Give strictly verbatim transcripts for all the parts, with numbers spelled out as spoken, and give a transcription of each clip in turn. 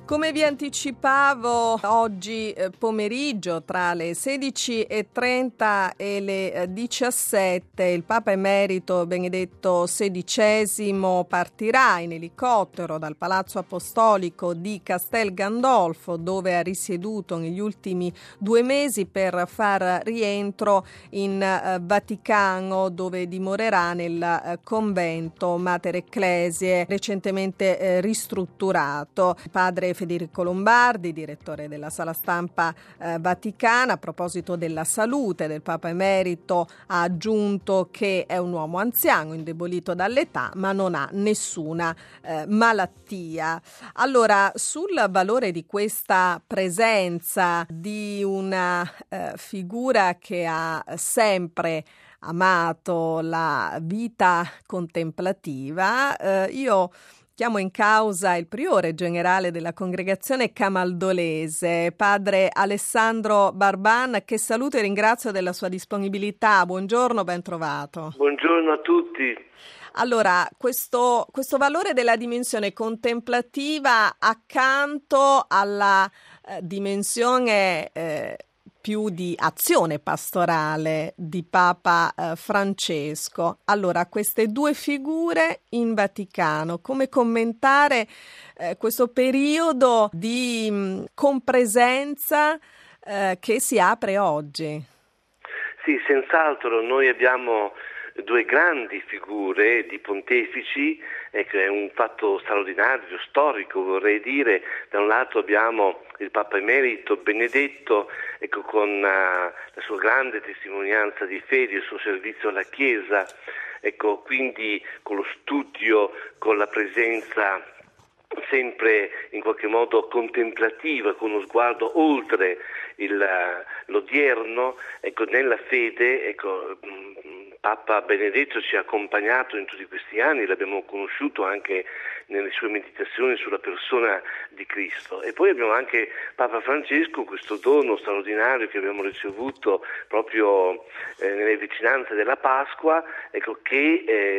Come vi anticipavo, oggi eh, pomeriggio tra le sedici e trenta e le eh, diciassette il Papa Emerito Benedetto sedicesimo partirà in elicottero dal Palazzo Apostolico di Castel Gandolfo, dove ha risieduto negli ultimi due mesi, per far rientro in eh, Vaticano, dove dimorerà nel eh, convento Mater Ecclesiae, recentemente eh, ristrutturato. Il padre Federico Lombardi, direttore della Sala Stampa eh, Vaticana, a proposito della salute del Papa Emerito, ha aggiunto che è un uomo anziano, indebolito dall'età, ma non ha nessuna eh, malattia. Allora, sul valore di questa presenza di una eh, figura che ha sempre amato la vita contemplativa, eh, io chiamo in causa il priore generale della congregazione camaldolese, padre Alessandro Barban, che saluto e ringrazio della sua disponibilità. Buongiorno, ben trovato. Buongiorno a tutti. Allora, questo, questo valore della dimensione contemplativa accanto alla eh, dimensione eh, più di azione pastorale di Papa eh, Francesco. Allora, queste due figure in Vaticano, come commentare eh, questo periodo di mh, compresenza eh, che si apre oggi? Sì, senz'altro noi abbiamo due grandi figure di pontefici, ecco, è un fatto straordinario, storico, vorrei dire. Da un lato abbiamo il Papa Emerito Benedetto, ecco, con uh, la sua grande testimonianza di fede, il suo servizio alla Chiesa, ecco, quindi con lo studio, con la presenza sempre in qualche modo contemplativa, con uno sguardo oltre il, l'odierno, ecco, nella fede, ecco, Papa Benedetto ci ha accompagnato in tutti questi anni, l'abbiamo conosciuto anche nelle sue meditazioni sulla persona di Cristo. E poi abbiamo anche Papa Francesco, questo dono straordinario che abbiamo ricevuto proprio eh, nelle vicinanze della Pasqua, ecco, che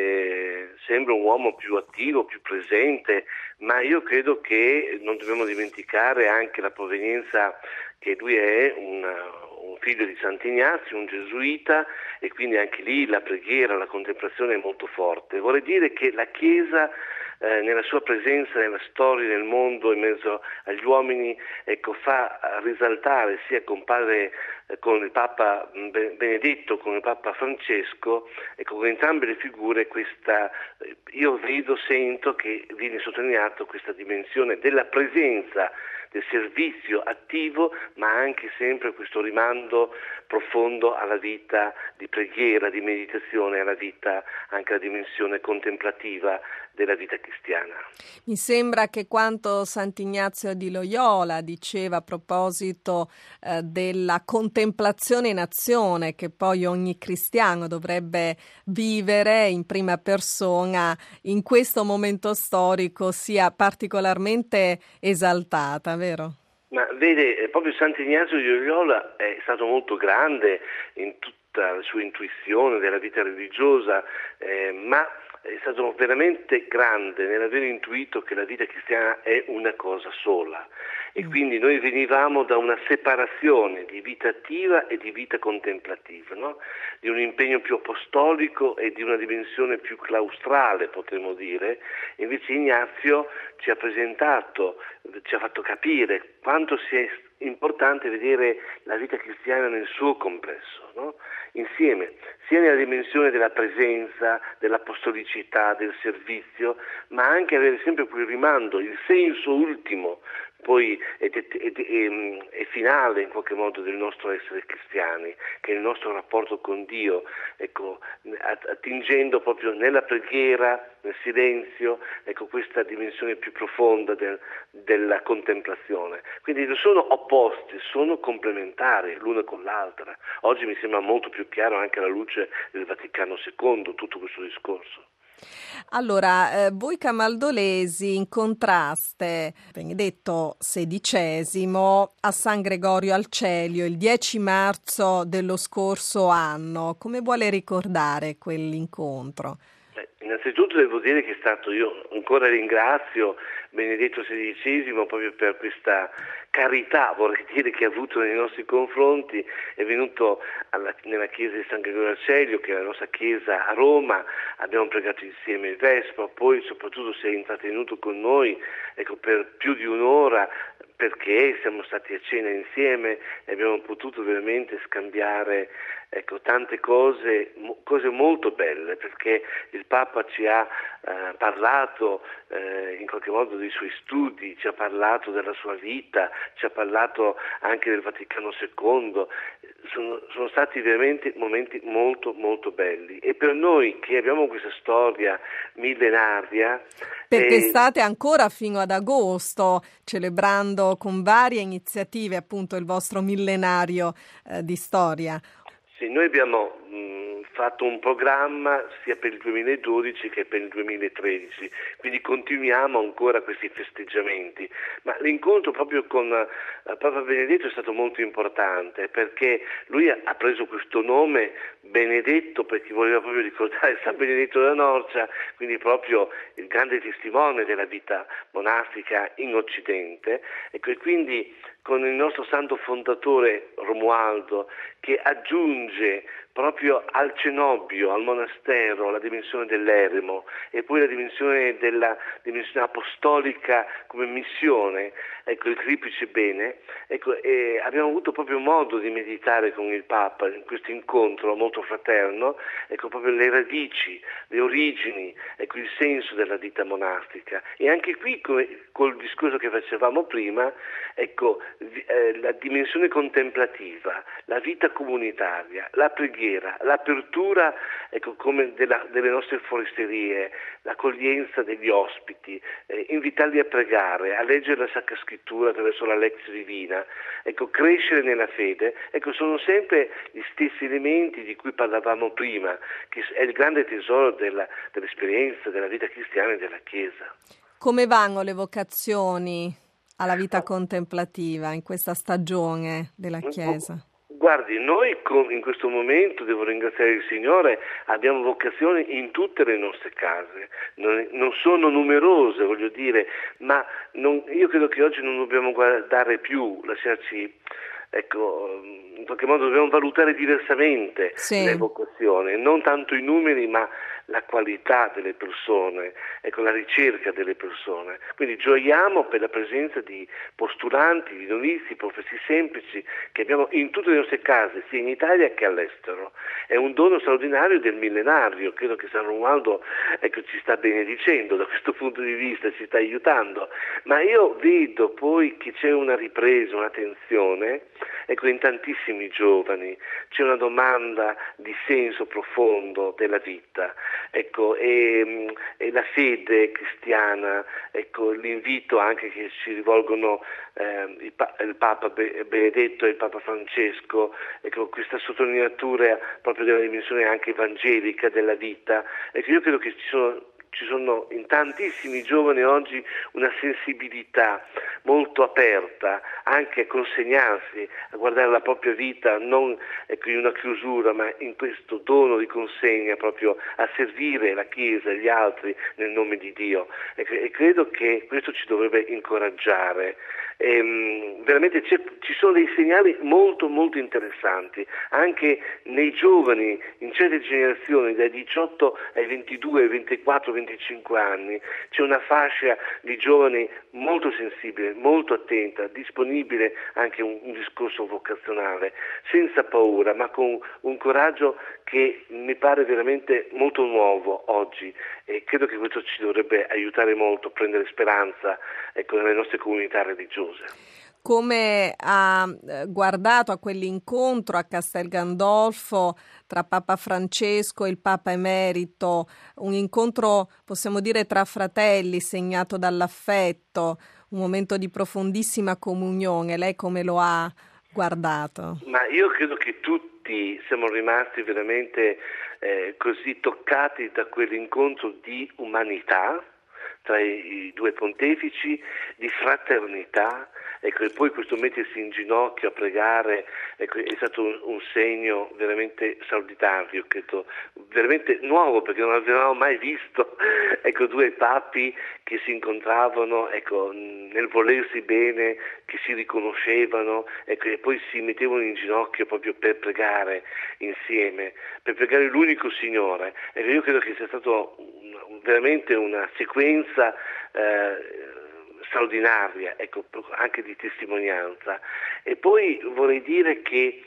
eh, sembra un uomo più attivo, più presente, ma io credo che non dobbiamo dimenticare anche la provenienza, che lui è un, un figlio di Sant'Ignazio, un gesuita, e quindi anche lì la preghiera, la contemplazione è molto forte. Vorrei dire che la Chiesa eh, nella sua presenza nella storia, nel mondo, in mezzo agli uomini, ecco, fa risaltare sia con padre eh, con il Papa Benedetto, con il Papa Francesco, ecco, con entrambe le figure questa, io vedo, sento che viene sottolineato questa dimensione della presenza, del servizio attivo, ma anche sempre questo rimando profondo alla vita di preghiera, di meditazione, alla vita, anche alla dimensione contemplativa della vita cristiana. Mi sembra che quanto Sant'Ignazio di Loyola diceva a proposito eh, della contemplazione in azione, che poi ogni cristiano dovrebbe vivere in prima persona, in questo momento storico sia particolarmente esaltata, vero? Ma vede, proprio Sant'Ignazio di Loyola è stato molto grande in tutta la sua intuizione della vita religiosa, eh, ma è stato veramente grande nell'aver intuito che la vita cristiana è una cosa sola, e mm. quindi noi venivamo da una separazione di vita attiva e di vita contemplativa, no? Di un impegno più apostolico e di una dimensione più claustrale, potremmo dire. Invece Ignazio ci ha presentato, ci ha fatto capire quanto sia importante vedere la vita cristiana nel suo complesso, no? Insieme, sia nella dimensione della presenza, dell'apostolicità, del servizio, ma anche avere sempre quel rimando, il senso ultimo, poi è, è, è, è finale in qualche modo del nostro essere cristiani, che è il nostro rapporto con Dio, ecco, attingendo proprio nella preghiera, nel silenzio, ecco, questa dimensione più profonda del, della contemplazione. Quindi non sono opposti, sono complementari l'una con l'altra. Oggi mi sembra molto più chiaro anche alla luce del Vaticano secondo tutto questo discorso. Allora, eh, voi camaldolesi incontraste Benedetto sedicesimo a San Gregorio al Celio il dieci marzo dello scorso anno. Come vuole ricordare quell'incontro? Eh, innanzitutto devo dire che è stato, io ancora ringrazio Benedetto sedicesimo proprio per questa carità, vorrei dire, che ha avuto nei nostri confronti. È venuto alla, nella chiesa di San Gregorio Arcelio, che è la nostra chiesa a Roma, abbiamo pregato insieme il Vespa, poi soprattutto si è intrattenuto con noi, ecco, per più di un'ora, perché siamo stati a cena insieme e abbiamo potuto veramente scambiare, ecco, tante cose, cose molto belle, perché il Papa ci ha eh, parlato eh, in qualche modo dei suoi studi, ci ha parlato della sua vita, ci ha parlato anche del Vaticano secondo. Sono, sono stati veramente momenti molto molto belli, e per noi che abbiamo questa storia millenaria, perché eh, state ancora fino ad agosto celebrando con varie iniziative appunto il vostro millenario eh, di storia. Sì, noi abbiamo mh, fatto un programma sia per il duemiladodici che per il duemilatredici, quindi continuiamo ancora questi festeggiamenti, ma l'incontro proprio con uh, Papa Benedetto è stato molto importante, perché lui ha, ha preso questo nome Benedetto perché voleva proprio ricordare San Benedetto da Norcia, quindi proprio il grande testimone della vita monastica in Occidente, ecco, e quindi con il nostro santo fondatore Romualdo, che aggiunge proprio al cenobio, al monastero, la dimensione dell'eremo e poi la dimensione della dimensione apostolica come missione, ecco, il triplice bene, ecco, e abbiamo avuto proprio modo di meditare con il Papa in questo incontro molto fraterno, ecco, proprio le radici, le origini, ecco, il senso della vita monastica. E anche qui, come col discorso che facevamo prima, ecco, eh, la dimensione contemplativa, la vita comunitaria, la preghiera, l'apertura, ecco, come della, delle nostre foresterie, l'accoglienza degli ospiti, eh, invitarli a pregare, a leggere la Sacra Scrittura attraverso la lezione divina, ecco, crescere nella fede, ecco, sono sempre gli stessi elementi di cui parlavamo prima, che è il grande tesoro della, dell'esperienza della vita cristiana e della Chiesa. Come vanno le vocazioni alla vita contemplativa in questa stagione della Chiesa? Guardi, noi in questo momento, devo ringraziare il Signore, abbiamo vocazioni in tutte le nostre case, non, non sono numerose, voglio dire, ma non, io credo che oggi non dobbiamo guardare più, lasciarci, ecco, in qualche modo dobbiamo valutare diversamente sì. le vocazioni, non tanto i numeri, ma la qualità delle persone, ecco, la ricerca delle persone. Quindi gioiamo per la presenza di postulanti, di novizi, professi semplici che abbiamo in tutte le nostre case, sia in Italia che all'estero. È un dono straordinario del millenario, credo che San Romualdo, ecco, ci sta benedicendo da questo punto di vista, ci sta aiutando, ma io vedo poi che c'è una ripresa, una tensione, ecco, in tantissimi giovani, c'è una domanda di senso profondo della vita. Ecco, e, e la fede cristiana, ecco, l'invito anche che ci rivolgono eh, il, pa- il Papa Benedetto e il Papa Francesco, ecco, questa sottolineatura proprio della dimensione anche evangelica della vita, ecco, io credo che ci sono Ci sono in tantissimi giovani oggi una sensibilità molto aperta anche a consegnarsi, a guardare la propria vita non, ecco, in una chiusura, ma in questo dono di consegna, proprio a servire la Chiesa e gli altri nel nome di Dio. E, e credo che questo ci dovrebbe incoraggiare. E, um, veramente c'è, ci sono dei segnali molto molto interessanti anche nei giovani, in certe generazioni dai diciotto ai ventidue, ai ventiquattro, venticinque anni c'è una fascia di giovani molto sensibile, molto attenta, disponibile anche a un, un discorso vocazionale, senza paura, ma con un coraggio che mi pare veramente molto nuovo oggi, e credo che questo ci dovrebbe aiutare molto a prendere speranza, ecco, nelle nostre comunità religiose. Come ha guardato a quell'incontro a Castel Gandolfo tra Papa Francesco e il Papa Emerito, un incontro, possiamo dire, tra fratelli, segnato dall'affetto, un momento di profondissima comunione. Lei come lo ha guardato? Ma io credo che tutti siamo rimasti veramente eh, così toccati da quell'incontro di umanità, tra i, i due pontefici, di fraternità. Ecco, e poi questo mettersi in ginocchio a pregare, ecco, è stato un, un segno veramente straordinario, credo, veramente nuovo, perché non avevamo mai visto, ecco, due papi che si incontravano, ecco, nel volersi bene, che si riconoscevano, ecco, e poi si mettevano in ginocchio proprio per pregare insieme, per pregare l'unico Signore. Ecco, io credo che sia stato un, veramente una sequenza eh, straordinaria, ecco, anche di testimonianza. E poi vorrei dire che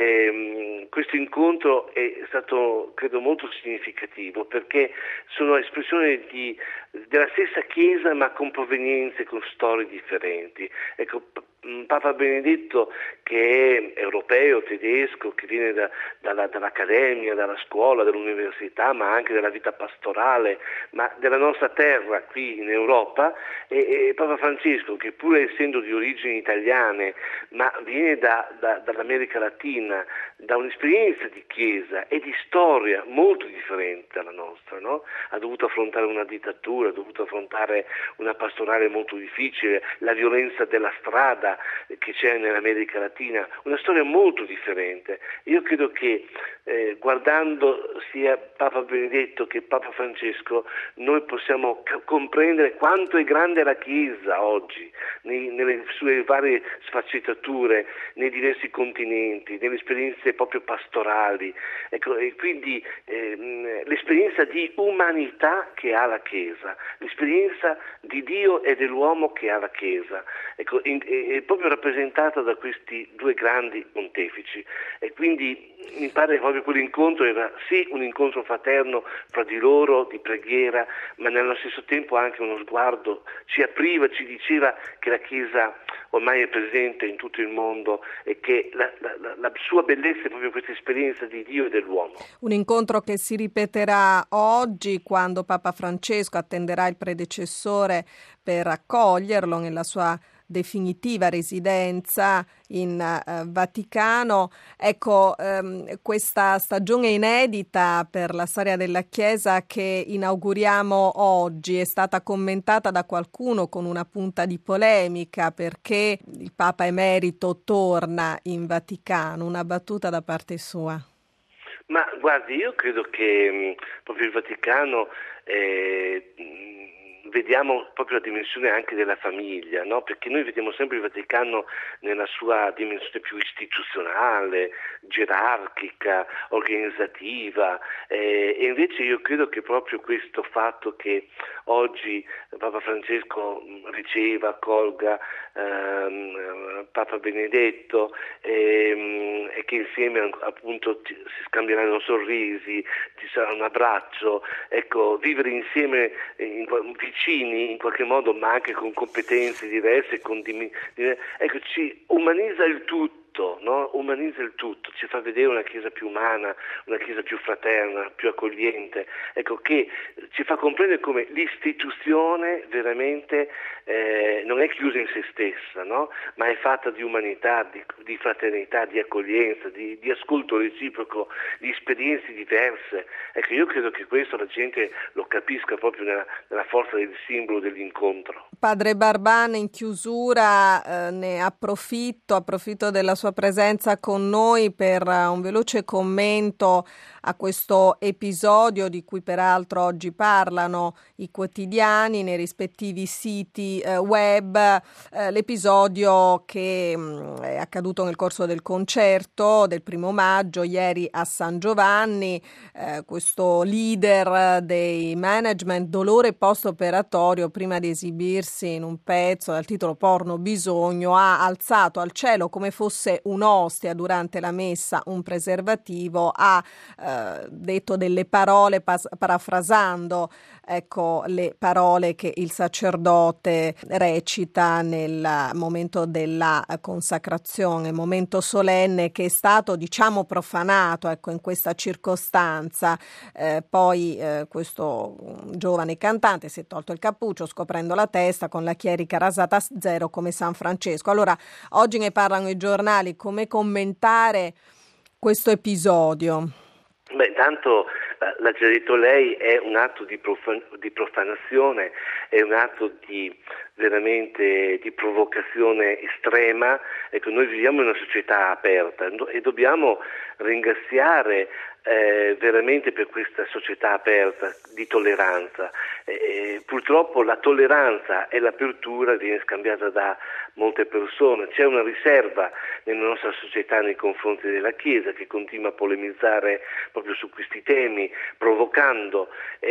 ehm, questo incontro è stato, credo, molto significativo, perché sono espressioni di, della stessa Chiesa, ma con provenienze, con storie differenti. Ecco, Papa Benedetto, che è europeo, tedesco, che viene da, dalla, dall'accademia, dalla scuola, dall'università, ma anche dalla vita pastorale, ma della nostra terra qui in Europa, e, e Papa Francesco, che pur essendo di origini italiane, ma viene da, da, dall'America Latina, da un'esperienza di Chiesa e di storia molto differente dalla nostra, no? Ha dovuto affrontare una dittatura, ha dovuto affrontare una pastorale molto difficile, la violenza della strada che c'è nell'America Latina, una storia molto differente. Io credo che eh, guardando sia Papa Benedetto che Papa Francesco noi possiamo c- comprendere quanto è grande la Chiesa oggi, nei, nelle sue varie sfaccettature, nei diversi continenti, nelle esperienze proprio pastorali, ecco, e quindi ehm, l'esperienza di umanità che ha la Chiesa, l'esperienza di Dio e dell'uomo che ha la Chiesa, ecco, in, è proprio rappresentata da questi due grandi pontefici, e quindi mi pare che proprio quell'incontro era sì un incontro fraterno fra di loro, di preghiera, ma nello stesso tempo anche uno sguardo, ci apriva, ci diceva che la Chiesa ormai è presente in tutto il mondo e che la, la, la sua bellezza è proprio questa esperienza di Dio e dell'uomo. Un incontro che si ripeterà oggi, quando Papa Francesco attenderà il predecessore per accoglierlo nella sua definitiva residenza in uh, Vaticano. Ecco, um, questa stagione inedita per la storia della Chiesa che inauguriamo oggi è stata commentata da qualcuno con una punta di polemica, perché il Papa Emerito torna in Vaticano. Una battuta da parte sua. Ma guardi, io credo che mh, proprio il Vaticano eh, vediamo proprio la dimensione anche della famiglia, no? Perché noi vediamo sempre il Vaticano nella sua dimensione più istituzionale, gerarchica, organizzativa, eh, e invece io credo che proprio questo fatto che oggi Papa Francesco riceva, accolga ehm, Papa Benedetto ehm, e che insieme appunto si scambieranno sorrisi, ci sarà un abbraccio, ecco, vivere insieme in, vicini in qualche modo, ma anche con competenze diverse, con dim- ecco, ci umanizza il tutto. No? Umanizza il tutto, ci fa vedere una Chiesa più umana, una Chiesa più fraterna, più accogliente, ecco, che ci fa comprendere come l'istituzione veramente eh, non è chiusa in se stessa, no? Ma è fatta di umanità, di, di fraternità, di accoglienza, di, di ascolto reciproco, di esperienze diverse. Ecco, io credo che questo la gente lo capisca proprio nella, nella forza del simbolo dell'incontro. Padre Barban, in chiusura eh, ne approfitto, approfitto della sua presenza con noi per uh, un veloce commento a questo episodio di cui peraltro oggi parlano i quotidiani nei rispettivi siti eh, web, eh, l'episodio che mh, è accaduto nel corso del concerto del primo maggio, ieri a San Giovanni. Eh, questo leader dei management dolore post-operatorio, prima di esibirsi in un pezzo dal titolo Porno Bisogno, ha alzato al cielo come fosse un'ostia durante la messa un preservativo, ha eh, detto delle parole pas- parafrasando ecco le parole che il sacerdote recita nel momento della consacrazione, momento solenne che è stato diciamo profanato ecco in questa circostanza. Eh, poi eh, questo giovane cantante si è tolto il cappuccio scoprendo la testa con la chierica rasata a zero come San Francesco. Allora oggi ne parlano i giornali, come commentare questo episodio? Beh, intanto l'ha già detto lei, è un atto di, profan- di profanazione, è un atto di veramente di provocazione estrema. Ecco, noi viviamo in una società aperta e dobbiamo ringraziare eh, veramente per questa società aperta di tolleranza. Eh, purtroppo la tolleranza e l'apertura viene scambiata da molte persone. C'è una riserva nella nostra società nei confronti della Chiesa, che continua a polemizzare proprio su questi temi, provocando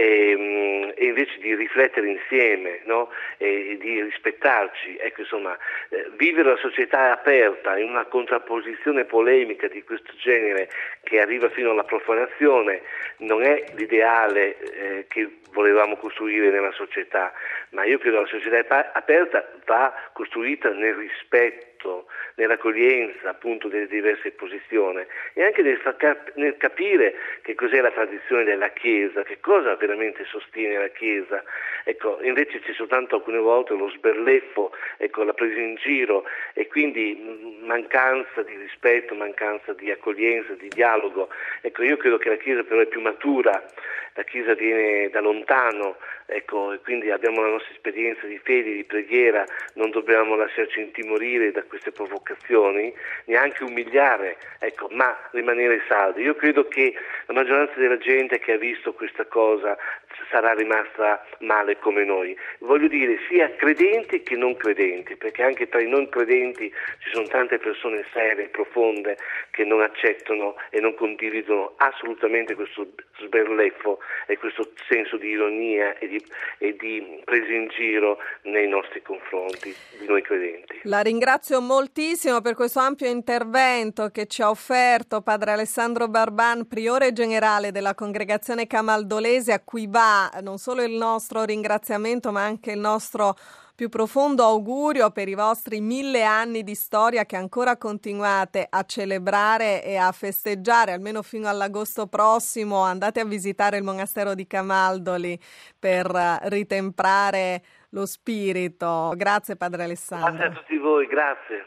e, e invece di riflettere insieme, no? E di rispettarci. Ecco, insomma, eh, vivere la società aperta in una contrapposizione polemica di questo genere che arriva fino alla profanazione non è l'ideale eh, che volevamo costruire nella società, ma io credo che la società aperta va costruita nel rispetto, nell'accoglienza appunto delle diverse posizioni e anche nel, cap- nel capire che cos'è la tradizione della Chiesa, che cosa veramente sostiene la Chiesa. Ecco, invece c'è soltanto alcune volte lo sberleffo, ecco, la presa in giro e quindi mancanza di rispetto, mancanza di accoglienza, di dialogo. Ecco, io credo che la Chiesa però è più matura, la Chiesa viene da lontano, ecco, e quindi abbiamo la nostra esperienza di fede, di preghiera, non dobbiamo lasciarci intimorire da queste provocazioni, neanche umiliare, ecco, ma rimanere saldi. Io credo che la maggioranza della gente che ha visto questa cosa sarà rimasta male come noi. Voglio dire, sia credenti che non credenti, perché anche tra i non credenti ci sono tante persone serie, profonde, che non accettano e non condividono assolutamente questo sberleffo e questo senso di ironia e di, e di presa in giro nei nostri confronti, di noi credenti. La ringrazio moltissimo per questo ampio intervento che ci ha offerto Padre Alessandro Barban, priore generale della Congregazione Camaldolese, a cui va non solo il nostro ringraziamento ma anche il nostro più profondo augurio per i vostri mille anni di storia che ancora continuate a celebrare e a festeggiare, almeno fino all'agosto prossimo. Andate a visitare il monastero di Camaldoli per ritemprare lo spirito. Grazie Padre Alessandro. Grazie a tutti voi, grazie.